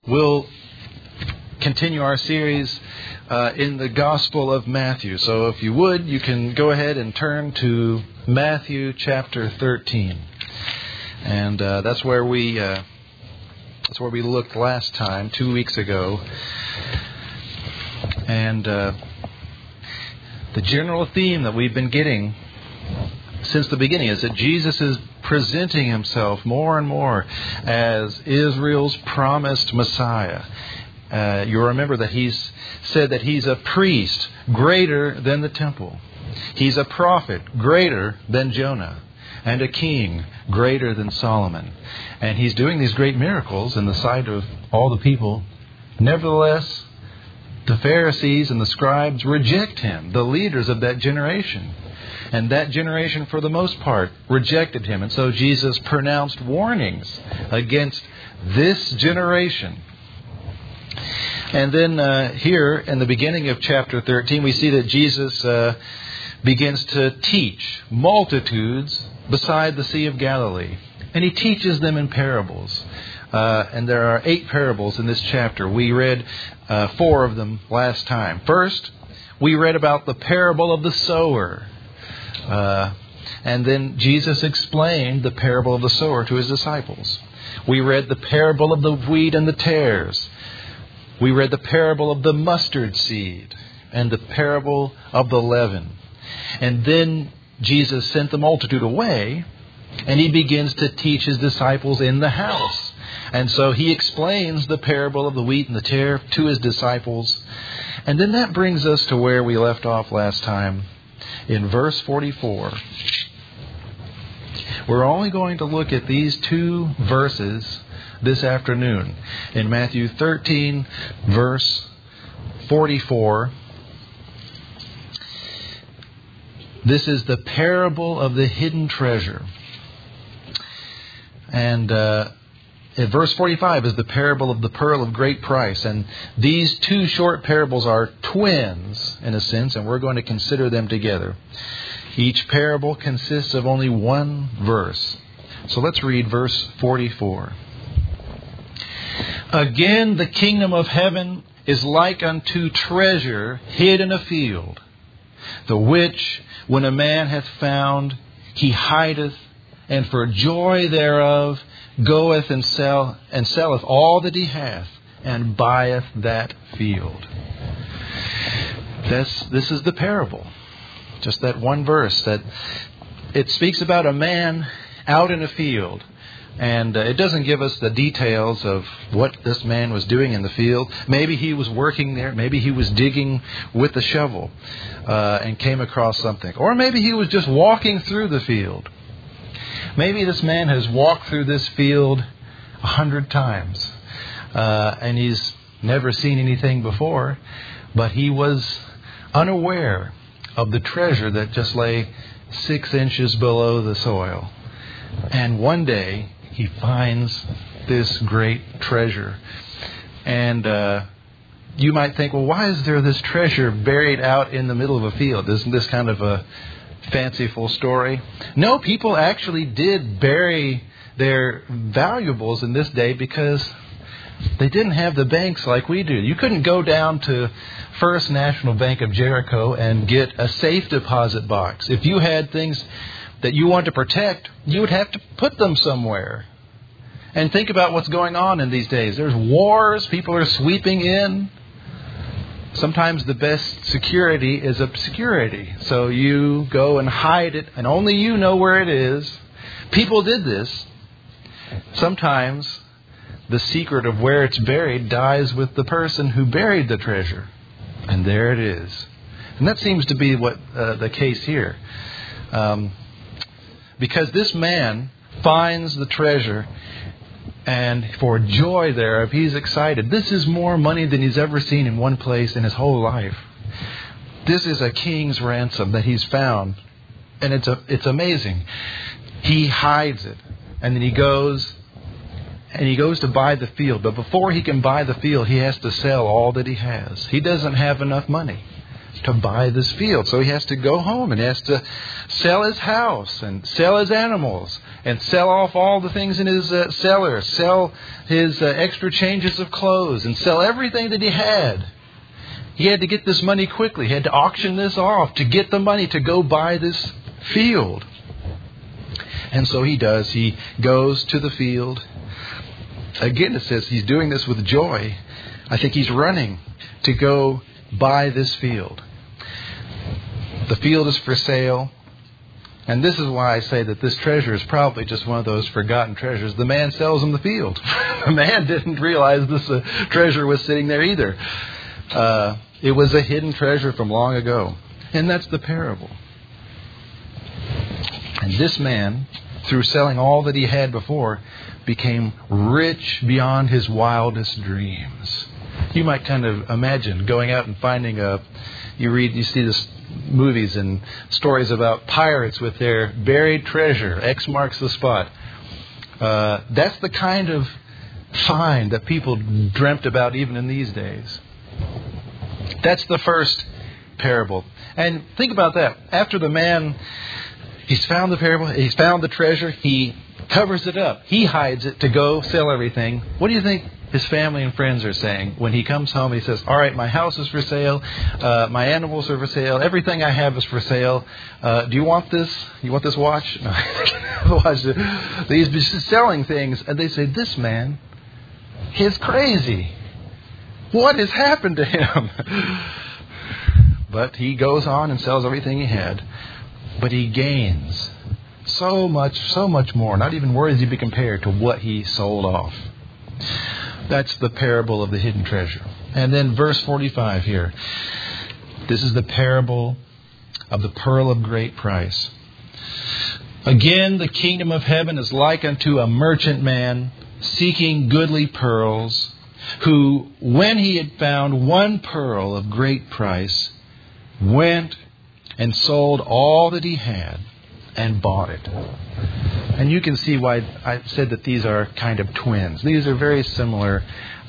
We'll continue our series in the Gospel of Matthew. So if you would, you can go ahead and turn to Matthew chapter 13. And that's where we looked last time, 2 weeks ago. And the general theme that we've been getting since the beginning is that Jesus is presenting himself more and more as Israel's promised Messiah. You'll remember that he's said that he's a priest greater than the temple. He's a prophet greater than Jonah, and a king greater than Solomon. And he's doing these great miracles in the sight of all the people. Nevertheless, the Pharisees and the scribes reject him, the leaders of that generation. And that generation, for the most part, rejected him. And so Jesus pronounced warnings against this generation. And then here, in the beginning of chapter 13, we see that Jesus begins to teach multitudes beside the Sea of Galilee. And he teaches them in parables. And there are 8 parables in this chapter. We read 4 of them last time. First, we read about the parable of the sower. And then Jesus explained the parable of the sower to his disciples. We read the parable of the wheat and the tares. We read the parable of the mustard seed and the parable of the leaven. And then Jesus sent the multitude away, and he begins to teach his disciples in the house. And so he explains the parable of the wheat and the tare to his disciples. And then that brings us to where we left off last time, in verse 44. We're only going to look at these 2 verses this afternoon. In Matthew 13, verse 44, this is the parable of the hidden treasure. And in verse 45 is the parable of the pearl of great price. And these 2 short parables are twins, in a sense, and we're going to consider them together. Each parable consists of only 1 verse. So let's read verse 44. Again, the kingdom of heaven is like unto treasure hid in a field, the which, when a man hath found, he hideth, and for joy thereof goeth and selleth all that he hath, and buyeth that field. This is the parable. Just that 1 verse. That it speaks about a man out in a field. And it doesn't give us the details of what this man was doing in the field. Maybe he was working there. Maybe he was digging with a shovel and came across something. Or maybe he was just walking through the field. Maybe this man has walked through this field 100 times. And he's never seen anything before. But he was unaware of the treasure that just lay 6 inches below the soil. And one day, he finds this great treasure. And you might think, well, why is there this treasure buried out in the middle of a field? Isn't this kind of a fanciful story? No, people actually did bury their valuables in this day because they didn't have the banks like we do. You couldn't go down to First National Bank of Jericho and get a safe deposit box. If you had things that you want to protect, you would have to put them somewhere. And think about what's going on in these days. There's wars. People are sweeping in. Sometimes the best security is obscurity. So you go and hide it, and only you know where it is. People did this. Sometimes the secret of where it's buried dies with the person who buried the treasure. And there it is. And that seems to be what the case here. Because this man finds the treasure, and for joy thereof, he's excited. This is more money than he's ever seen in one place in his whole life. This is a king's ransom that he's found. And it's amazing. He hides it. And then he goes to buy the field. But before he can buy the field, he has to sell all that he has. He doesn't have enough money. to buy this field. So he has to go home and has to sell his house and sell his animals and sell off all the things in his cellar, sell his extra changes of clothes and sell everything that he had. He had to get this money quickly. He had to auction this off to get the money to go buy this field. And so he does. He goes to the field. Again, it says he's doing this with joy. I think he's running to go buy this field. The field is for sale. And this is why I say that this treasure is probably just one of those forgotten treasures. The man sells him the field. The man didn't realize this treasure was sitting there either. It was a hidden treasure from long ago. And that's the parable. And this man, through selling all that he had before, became rich beyond his wildest dreams. You might kind of imagine going out and finding you see this movies and stories about pirates with their buried treasure. X marks the spot. That's the kind of find that people dreamt about even in these days. That's the first parable. And think about that. After the man, he's found the treasure, he covers it up. He hides it to go sell everything. What do you think his family and friends are saying when he comes home? He says, all right, my house is for sale. My animals are for sale. Everything I have is for sale. Do you want this? You want this watch? No. He's selling things. And they say, this man is crazy. What has happened to him? But he goes on and sells everything he had. But he gains so much more. Not even worthy to be compared to what he sold off. That's the parable of the hidden treasure. And then verse 45 here. This is the parable of the pearl of great price. Again, the kingdom of heaven is like unto a merchant man seeking goodly pearls, who, when he had found one pearl of great price, went and sold all that he had and bought it. And you can see why I said that these are kind of twins. These are very similar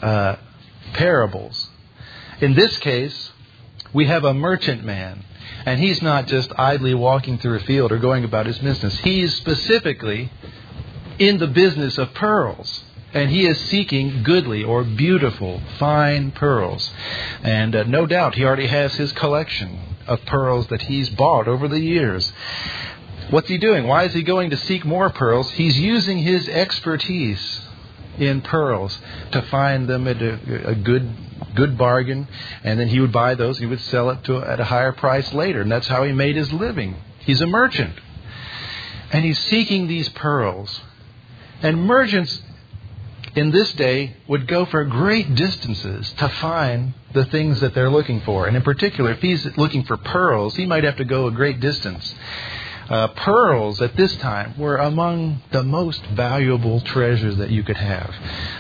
parables. In this case, we have a merchant man. And he's not just idly walking through a field or going about his business. He's specifically in the business of pearls. And he is seeking goodly or beautiful, fine pearls. And no doubt he already has his collection of pearls that he's bought over the years. What's he doing? Why is he going to seek more pearls? He's using his expertise in pearls to find them at a good bargain. And then he would buy those. He would sell it at a higher price later. And that's how he made his living. He's a merchant. And he's seeking these pearls. And merchants in this day would go for great distances to find the things that they're looking for. And in particular, if he's looking for pearls, he might have to go a great distance. Pearls at this time were among the most valuable treasures that you could have.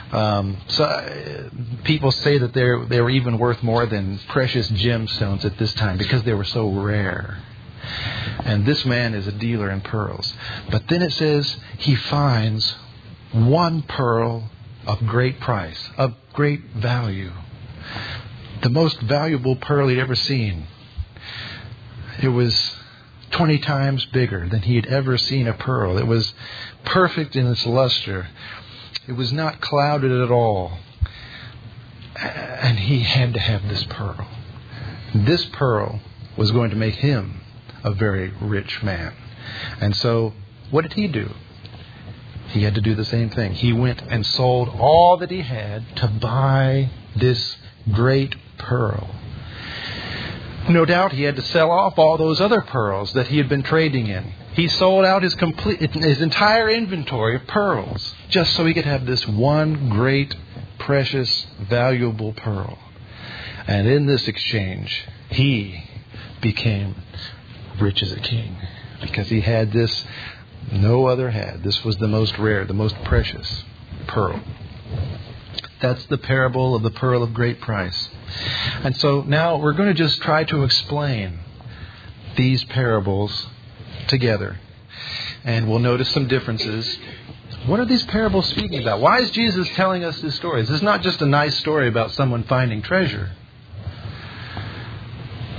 So people say that they were even worth more than precious gemstones at this time because they were so rare. And this man is a dealer in pearls. But then it says he finds one pearl of great price, of great value. The most valuable pearl he'd ever seen. It was 20 times bigger than he had ever seen a pearl. It was perfect in its luster. It was not clouded at all. And he had to have this pearl. This pearl was going to make him a very rich man. And so, what did he do? He had to do the same thing. He went and sold all that he had to buy this great pearl. No doubt he had to sell off all those other pearls that he had been trading in. He sold out his entire inventory of pearls just so he could have this one great, precious, valuable pearl. And in this exchange, he became rich as a king because he had this no other had. This was the most rare, the most precious pearl. That's the parable of the pearl of great price. And so now we're going to just try to explain these parables together. And we'll notice some differences. What are these parables speaking about? Why is Jesus telling us this story? This is not just a nice story about someone finding treasure.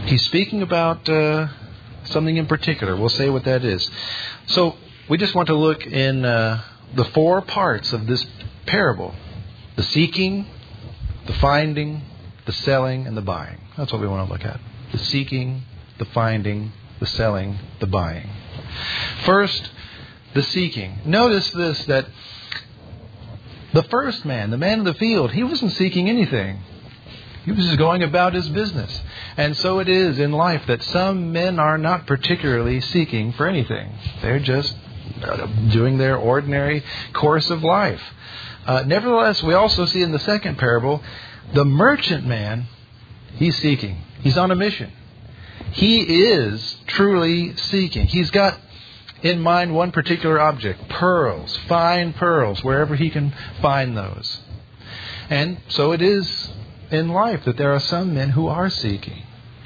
He's speaking about something in particular. We'll say what that is. So we just want to look in the 4 parts of this parable. The seeking, the finding, the selling, and the buying. That's what we want to look at. The seeking, the finding, the selling, the buying. First, the seeking. Notice this, that the first man, the man in the field, he wasn't seeking anything. He was just going about his business. And so it is in life that some men are not particularly seeking for anything. They're just doing their ordinary course of life. Nevertheless, we also see in the second parable, the merchant man, he's seeking. He's on a mission. He is truly seeking. He's got in mind one particular object, pearls, fine pearls, wherever he can find those. And so it is in life that there are some men who are seeking.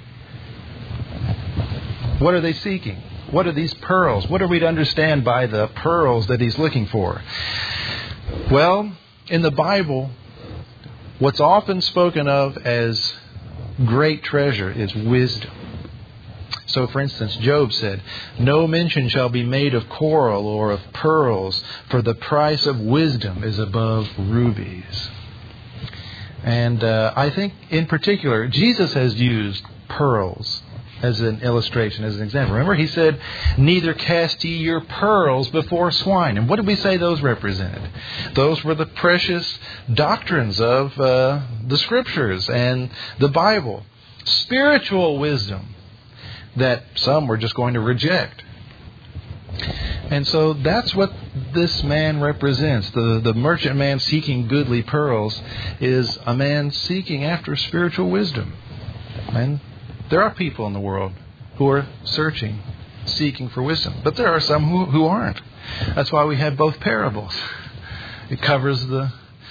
What are they seeking? What are these pearls? What are we to understand by the pearls that he's looking for? Well, in the Bible, what's often spoken of as great treasure is wisdom. So, for instance, Job said, "No mention shall be made of coral or of pearls, for the price of wisdom is above rubies." And I think, in particular, Jesus has used pearls as an illustration, as an example. Remember, he said, "Neither cast ye your pearls before swine." And what did we say those represented? Those were the precious doctrines of the Scriptures and the Bible. Spiritual wisdom that some were just going to reject. And so that's what this man represents. The merchant man seeking goodly pearls is a man seeking after spiritual wisdom. And there are people in the world who are searching, seeking for wisdom. But there are some who aren't. That's why we have both parables. It covers the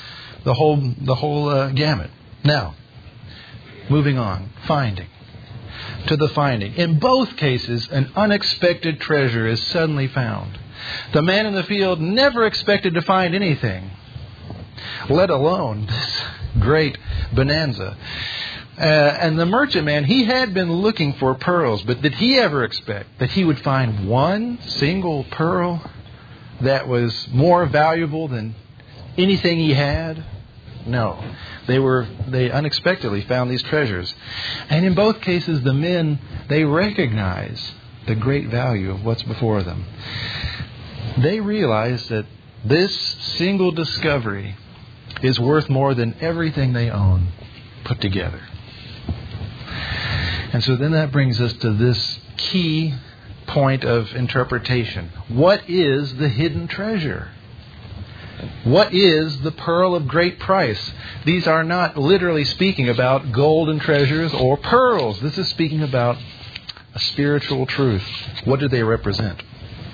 whole gamut. Now, moving on. Finding. To the finding. In both cases, an unexpected treasure is suddenly found. The man in the field never expected to find anything, let alone this great bonanza. And the merchant man, he had been looking for pearls, but did he ever expect that he would find one single pearl that was more valuable than anything he had? No. They unexpectedly found these treasures. And in both cases, the men, they recognize the great value of what's before them. They realize that this single discovery is worth more than everything they own put together. And so then that brings us to this key point of interpretation. What is the hidden treasure? What is the pearl of great price? These are not literally speaking about golden treasures or pearls. This is speaking about a spiritual truth. What do they represent?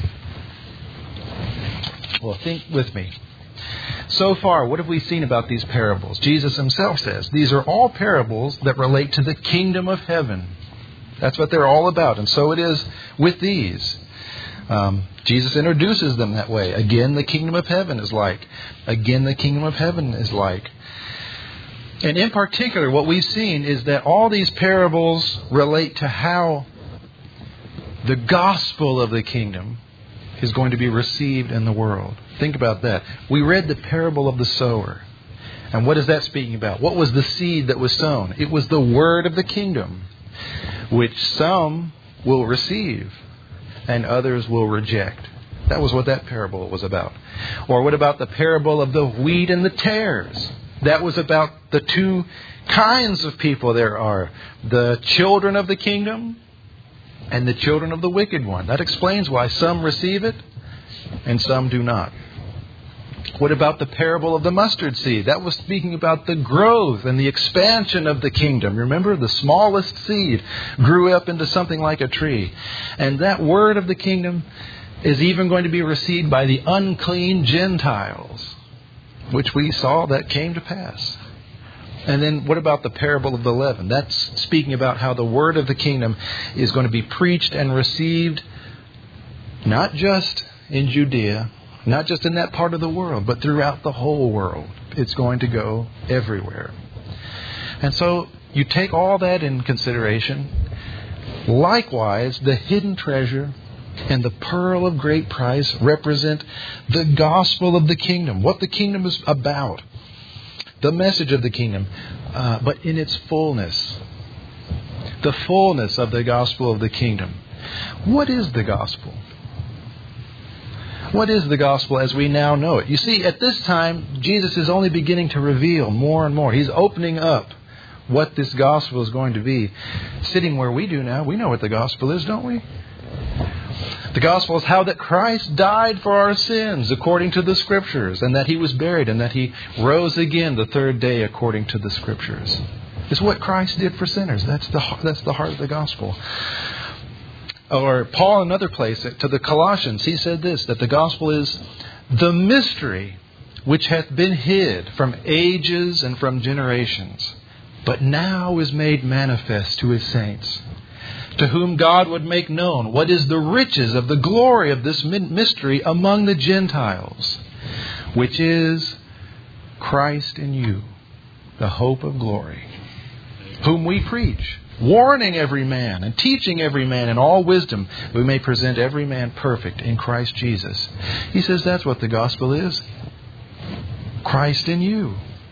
Well, think with me. So far, what have we seen about these parables? Jesus himself says, these are all parables that relate to the kingdom of heaven. That's what they're all about. And so it is with these. Jesus introduces them that way. Again, the kingdom of heaven is like. Again, the kingdom of heaven is like. And in particular, what we've seen is that all these parables relate to how the gospel of the kingdom is going to be received in the world. Think about that. We read the parable of the sower. And what is that speaking about? What was the seed that was sown? It was the word of the kingdom, which some will receive and others will reject. That was what that parable was about. Or what about the parable of the wheat and the tares? That was about the two kinds of people there are. The children of the kingdom and the children of the wicked one. That explains why some receive it and some do not. What about the parable of the mustard seed? That was speaking about the growth and the expansion of the kingdom. Remember, the smallest seed grew up into something like a tree. And that word of the kingdom is even going to be received by the unclean Gentiles, which we saw that came to pass. And then what about the parable of the leaven? That's speaking about how the word of the kingdom is going to be preached and received not just in Judea, not just in that part of the world, but throughout the whole world. It's going to go everywhere. And so you take all that in consideration, Likewise, the hidden treasure and the pearl of great price represent the gospel of the kingdom, what the kingdom is about, the message of the kingdom, but in its fullness, the fullness of the gospel of the kingdom. What is the gospel? What is the gospel as we now know it? You see, at this time, Jesus is only beginning to reveal more and more. He's opening up what this gospel is going to be. Sitting where we do now, we know what the gospel is, don't we? The gospel is how that Christ died for our sins according to the Scriptures, and that He was buried, and that He rose again the third day according to the Scriptures. It's what Christ did for sinners. That's the heart of the gospel. Or Paul, in another place, to the Colossians, he said this, that the gospel is the mystery which hath been hid from ages and from generations, but now is made manifest to His saints, to whom God would make known what is the riches of the glory of this mystery among the Gentiles, which is Christ in you, the hope of glory, whom we preach, warning every man and teaching every man in all wisdom, we may present every man perfect in Christ Jesus. He says that's what the gospel is. Christ in you.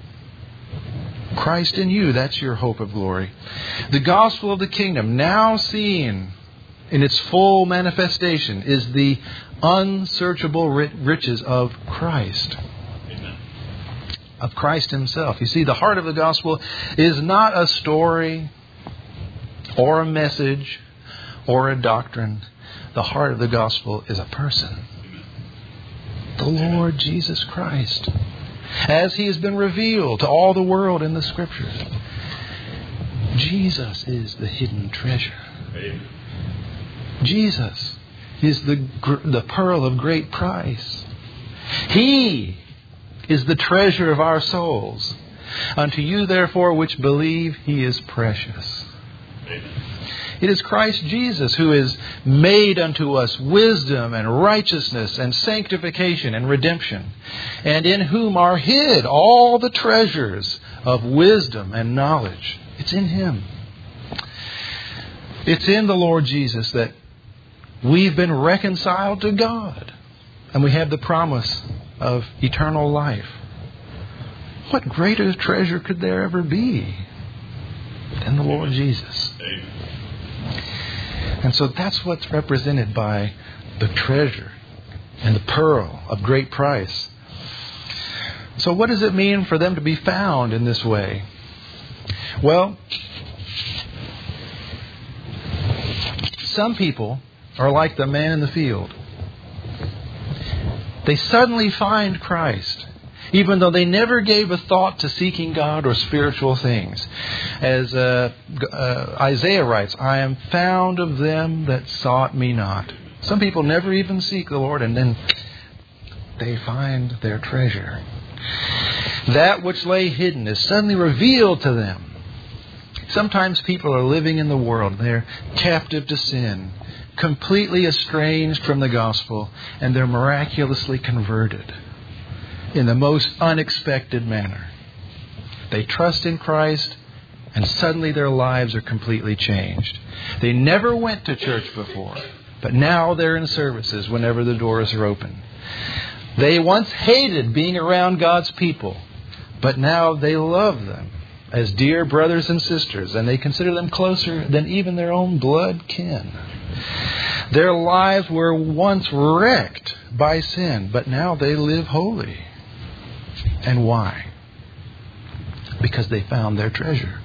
Christ in you, that's your hope of glory. The gospel of the kingdom, now seen in its full manifestation, is the unsearchable riches of Christ. Amen. Of Christ Himself. You see, the heart of the gospel is not a story or a message or a doctrine. The heart of the gospel is a person. The Lord Jesus Christ, as He has been revealed to all the world in the Scriptures. Jesus is the hidden treasure. Amen. Jesus is the pearl of great price. He is the treasure of our souls. Unto you, therefore, which believe, He is precious. Amen. It is Christ Jesus who is made unto us wisdom and righteousness and sanctification and redemption, and in whom are hid all the treasures of wisdom and knowledge. It's in Him. It's in the Lord Jesus that we've been reconciled to God, and we have the promise of eternal life. What greater treasure could there ever be than the Lord Jesus? Amen. And so that's what's represented by the treasure and the pearl of great price. So what does it mean for them to be found in this way? Well, some people are like the man in the field. They suddenly find Christ, even though they never gave a thought to seeking God or spiritual things. As Isaiah writes, I am found of them that sought me not. Some people never even seek the Lord, and then they find their treasure. That which lay hidden is suddenly revealed to them. Sometimes people are living in the world. They're captive to sin, completely estranged from the gospel, and they're miraculously converted in the most unexpected manner. They trust in Christ, and suddenly their lives are completely changed. They never went to church before, but now they're in services whenever the doors are open. They once hated being around God's people, but now they love them as dear brothers and sisters, and they consider them closer than even their own blood kin. Their lives were once wrecked by sin, but now they live holy. And why? Because they found their treasure.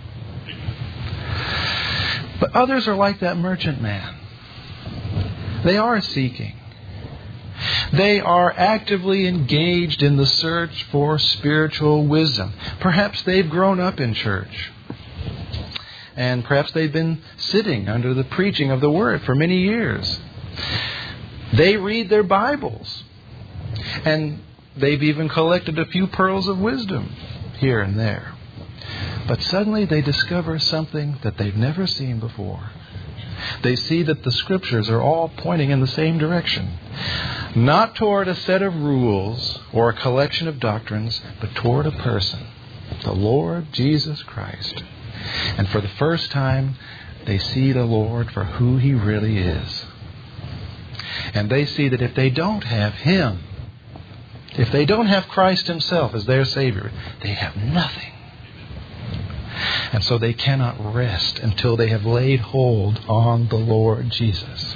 But others are like that merchant man. They are seeking. They are actively engaged in the search for spiritual wisdom. Perhaps they've grown up in church. And perhaps they've been sitting under the preaching of the Word for many years. They read their Bibles. And they've even collected a few pearls of wisdom here and there. But suddenly they discover something that they've never seen before. They see that the Scriptures are all pointing in the same direction. Not toward a set of rules or a collection of doctrines, but toward a person, the Lord Jesus Christ. And for the first time, They see the Lord for who He really is. And they see that if they don't have Him, if they don't have Christ Himself as their Savior, they have nothing. And so they cannot rest until they have laid hold on the Lord Jesus.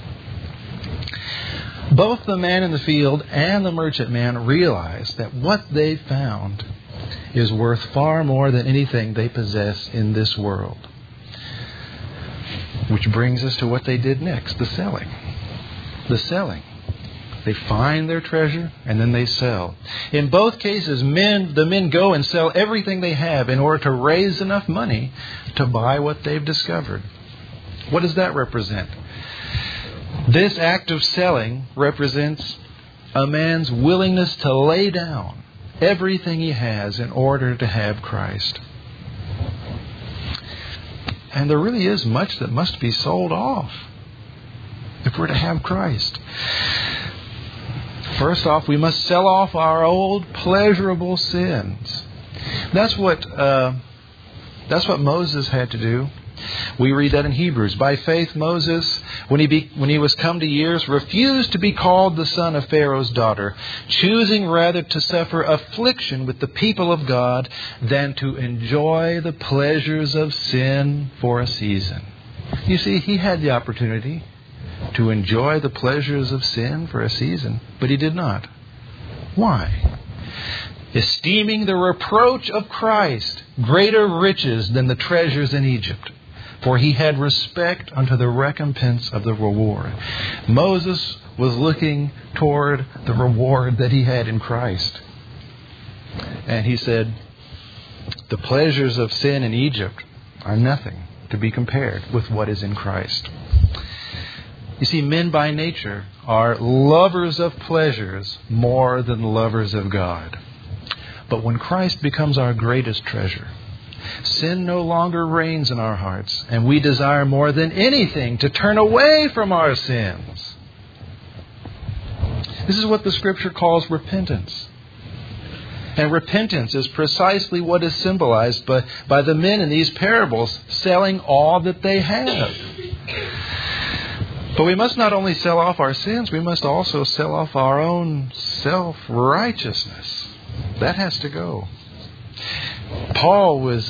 Both the man in the field and the merchant man realize that what they found is worth far more than anything they possess in this world. Which brings us to what they did next, the selling. The selling. They find their treasure and then they sell. In both cases, the men go and sell everything they have in order to raise enough money to buy what they've discovered. What does that represent? This act of selling represents a man's willingness to lay down everything he has in order to have Christ. And there really is much that must be sold off if we're to have Christ. First off, we must sell off our old pleasurable sins. That's what Moses had to do. We read that in Hebrews. By faith, Moses, when he was come to years, refused to be called the son of Pharaoh's daughter, choosing rather to suffer affliction with the people of God than to enjoy the pleasures of sin for a season. You see, he had the opportunity to enjoy the pleasures of sin for a season, but he did not. Why? Esteeming the reproach of Christ greater riches than the treasures in Egypt, for he had respect unto the recompense of the reward. Moses was looking toward the reward that he had in Christ. And he said, the pleasures of sin in Egypt are nothing to be compared with what is in Christ. You see, men by nature are lovers of pleasures more than lovers of God. But when Christ becomes our greatest treasure, sin no longer reigns in our hearts, and we desire more than anything to turn away from our sins. This is what the Scripture calls repentance. And repentance is precisely what is symbolized by the men in these parables selling all that they have. But we must not only sell off our sins, we must also sell off our own self-righteousness. That has to go. Paul was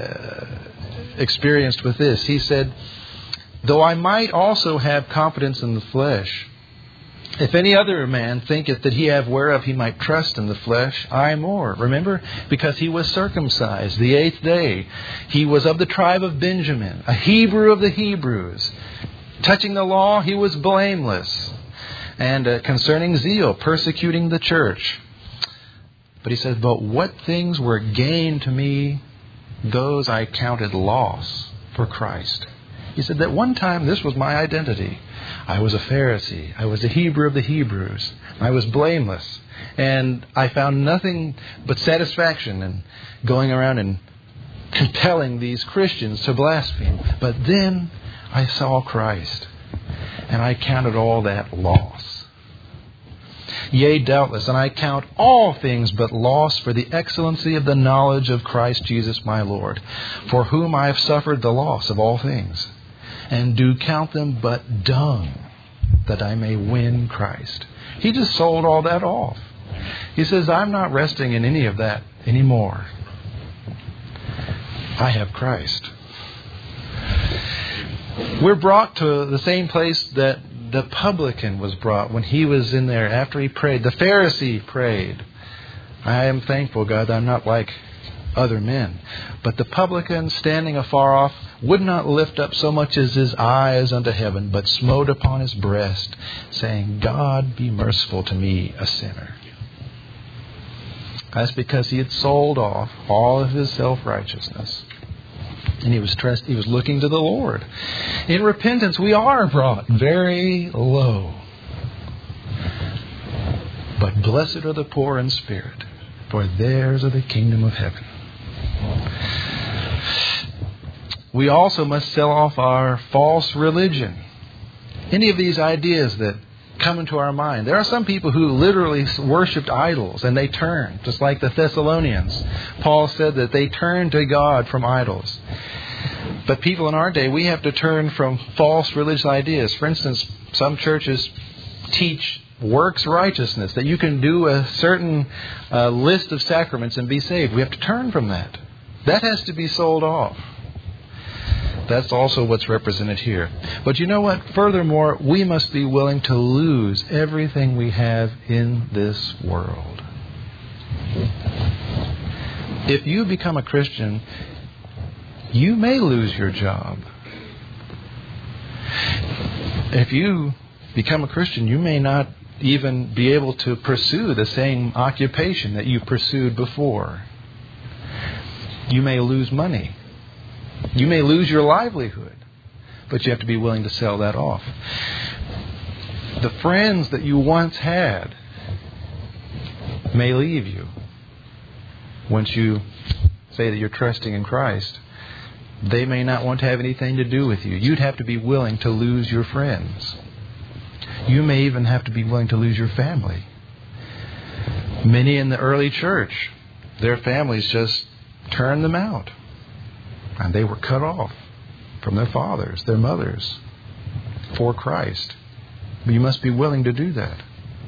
experienced with this. He said, though I might also have confidence in the flesh, if any other man thinketh that he have whereof he might trust in the flesh, I more. Remember? Because he was circumcised the 8th day. He was of the tribe of Benjamin, a Hebrew of the Hebrews. Touching the law, he was blameless. And concerning zeal, persecuting the church. But he says, but what things were gain to me, those I counted loss for Christ. He said that one time this was my identity. I was a Pharisee. I was a Hebrew of the Hebrews. I was blameless. And I found nothing but satisfaction in going around and compelling these Christians to blaspheme. But then I saw Christ, and I counted all that loss. Yea, doubtless, and I count all things but loss for the excellency of the knowledge of Christ Jesus my Lord, for whom I have suffered the loss of all things, and do count them but dung, that I may win Christ. He just sold all that off. He says, I'm not resting in any of that anymore. I have Christ. We're brought to the same place that the publican was brought when he was in there after he prayed. The Pharisee prayed, I am thankful, God, that I'm not like other men. But the publican, standing afar off, would not lift up so much as his eyes unto heaven, but smote upon his breast, saying, God, be merciful to me, a sinner. That's because he had sold off all of his self-righteousness. And he was looking to the Lord. In repentance, we are brought very low. But blessed are the poor in spirit, for theirs are the kingdom of heaven. We also must sell off our false religion. Any of these ideas that come into our mind. There are some people who literally worshipped idols, and they turned, just like the Thessalonians. Paul said that they turned to God from idols. But people in our day, we have to turn from false religious ideas. For instance, some churches teach works righteousness, that you can do a certain list of sacraments and be saved. We have to turn from that. That has to be sold off. That's also what's represented here. But you know what? Furthermore, we must be willing to lose everything we have in this world. If you become a Christian, you may lose your job. If you become a Christian, you may not even be able to pursue the same occupation that you pursued before. You may lose money. You may lose your livelihood, but you have to be willing to sell that off. The friends that you once had may leave you once you say that you're trusting in Christ. They may not want to have anything to do with you. You'd have to be willing to lose your friends. You may even have to be willing to lose your family. Many in the early church, their families just turned them out. And they were cut off from their fathers, their mothers, for Christ. But you must be willing to do that.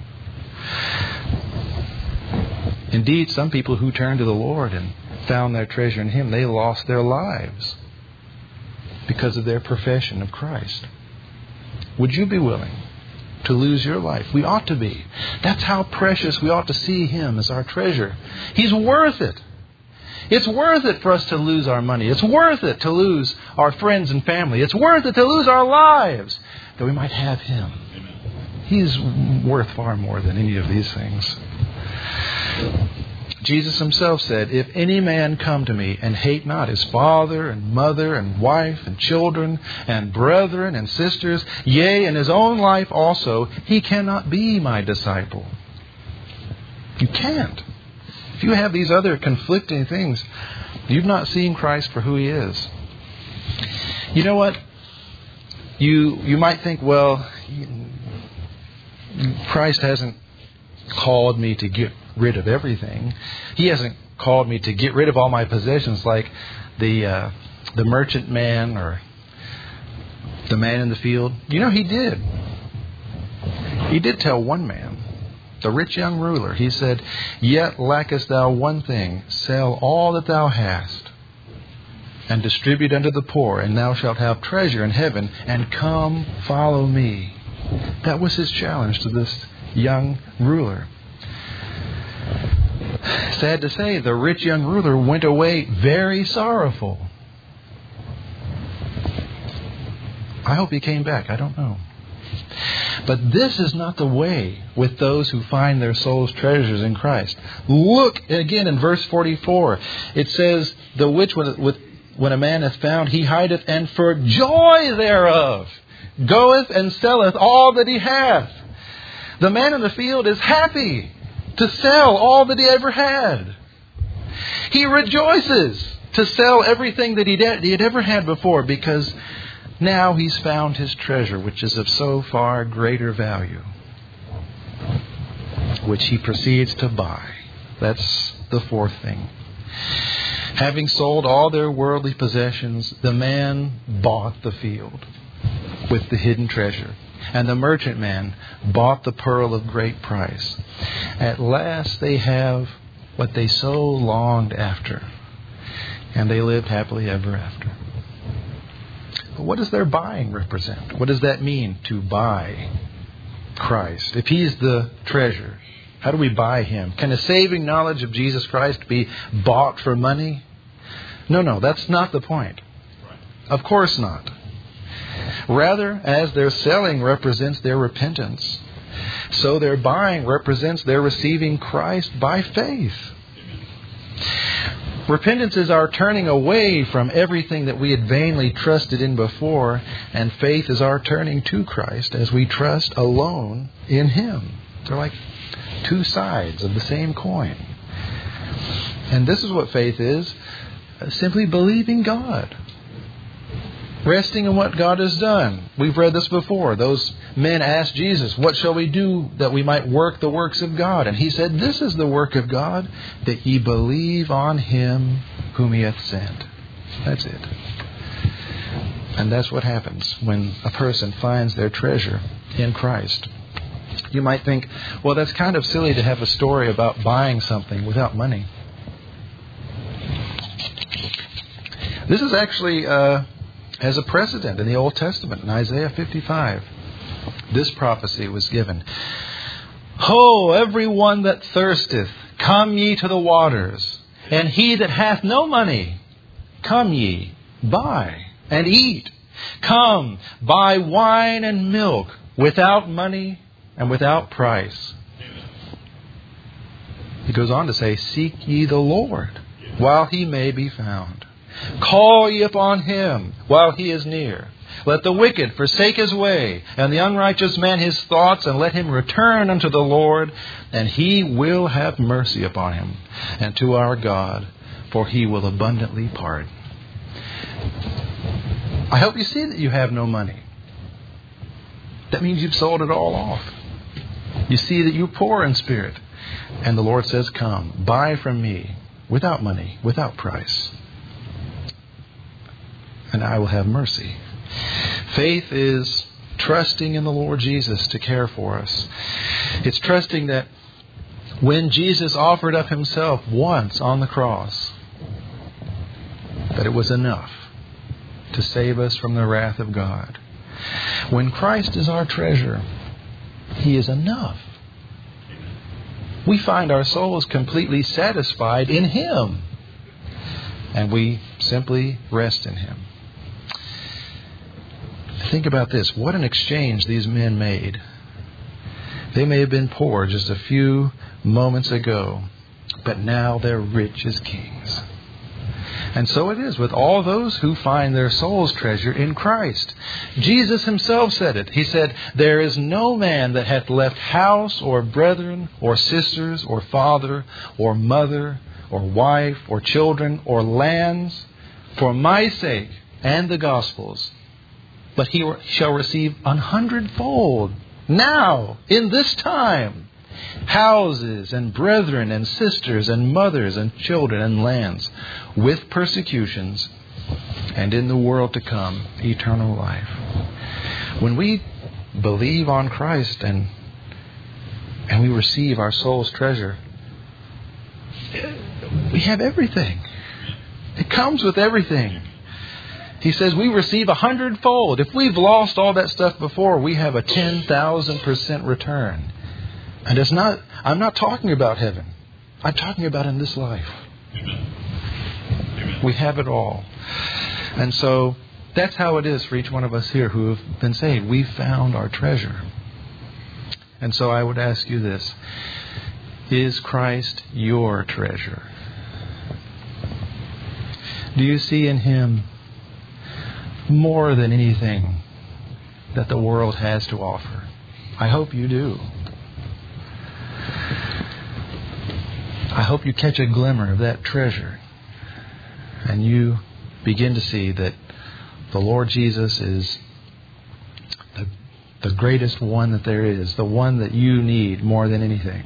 Indeed, some people who turned to the Lord and found their treasure in Him, they lost their lives because of their profession of Christ. Would you be willing to lose your life? We ought to be. That's how precious we ought to see Him as our treasure. He's worth it. It's worth it for us to lose our money. It's worth it to lose our friends and family. It's worth it to lose our lives that we might have Him. He's worth far more than any of these things. Jesus Himself said, "If any man come to me and hate not his father and mother and wife and children and brethren and sisters, yea, and his own life also, he cannot be my disciple." You can't. If you have these other conflicting things, you've not seen Christ for who He is. You know what? You might think, well, Christ hasn't called me to get rid of everything. He hasn't called me to get rid of all my possessions like the merchant man or the man in the field. You know, He did. He did tell one man, the rich young ruler, He said, "Yet lackest thou one thing, sell all that thou hast, and distribute unto the poor, and thou shalt have treasure in heaven, and come follow me." That was His challenge to this young ruler. Sad to say, the rich young ruler went away very sorrowful. I hope he came back. I don't know. But this is not the way with those who find their soul's treasures in Christ. Look again in verse 44. It says, "The which when a man hath found, he hideth, and for joy thereof goeth and selleth all that he hath." The man in the field is happy to sell all that he ever had. He rejoices to sell everything that he had ever had before, because now he's found his treasure, which is of so far greater value, which he proceeds to buy. That's the fourth thing. Having sold all their worldly possessions, the man bought the field with the hidden treasure. And the merchant man bought the pearl of great price. At last they have what they so longed after, and they lived happily ever after. But what does their buying represent? What does that mean, to buy Christ? If He's the treasure, how do we buy Him? Can a saving knowledge of Jesus Christ be bought for money? No, that's not the point. Of course not. Rather, as their selling represents their repentance, so their buying represents their receiving Christ by faith. Repentance is our turning away from everything that we had vainly trusted in before, and faith is our turning to Christ as we trust alone in Him. They're like two sides of the same coin. And this is what faith is: simply believing God. Resting in what God has done. We've read this before. Those men asked Jesus, "What shall we do that we might work the works of God?" And He said, "This is the work of God, that ye believe on Him whom He hath sent." That's it. And that's what happens when a person finds their treasure in Christ. You might think, well, that's kind of silly to have a story about buying something without money. This is actually as a precedent in the Old Testament, in Isaiah 55. This prophecy was given. Ho, every one that thirsteth, come ye to the waters, and he that hath no money, come ye, buy and eat. Come, buy wine and milk without money and without price. He goes on to say, seek ye the Lord while he may be found. Call ye upon him while he is near. Let the wicked forsake his way, and the unrighteous man his thoughts, and let him return unto the Lord, and he will have mercy upon him, and to our God, for he will abundantly pardon. I hope you see that you have no money. That means you've sold it all off. You see that you're poor in spirit. And the Lord says, come, buy from me, without money, without price, and I will have mercy. Faith is trusting in the Lord Jesus to care for us. It's trusting that when Jesus offered up himself once on the cross, that it was enough to save us from the wrath of God. When Christ is our treasure, he is enough. We find our souls completely satisfied in him, and we simply rest in him. Think about this. What an exchange these men made. They may have been poor just a few moments ago, but now they're rich as kings. And so it is with all those who find their soul's treasure in Christ. Jesus himself said it. He said, there is no man that hath left house or brethren or sisters or father or mother or wife or children or lands for my sake and the gospel's, but he shall receive 100-fold now, in this time, houses and brethren and sisters and mothers and children and lands, with persecutions, and in the world to come, eternal life. When we believe on Christ and we receive our soul's treasure, we have everything. It comes with everything. He says we receive 100-fold. If we've lost all that stuff before, we have a 10,000% return. And I'm not talking about heaven. I'm talking about in this life. We have it all. And so that's how it is for each one of us here who have been saved. We've found our treasure. And so I would ask you this. Is Christ your treasure? Do you see in him more than anything that the world has to offer? I hope you do. I hope you catch a glimmer of that treasure and you begin to see that the Lord Jesus is the greatest one that there is, the one that you need more than anything.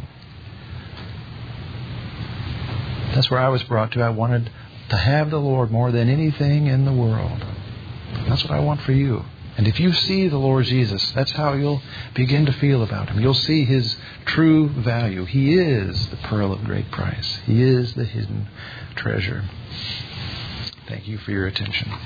That's where I was brought to. I wanted to have the Lord more than anything in the world. That's what I want for you. And if you see the Lord Jesus, that's how you'll begin to feel about him. You'll see his true value. He is the pearl of great price. He is the hidden treasure. Thank you for your attention.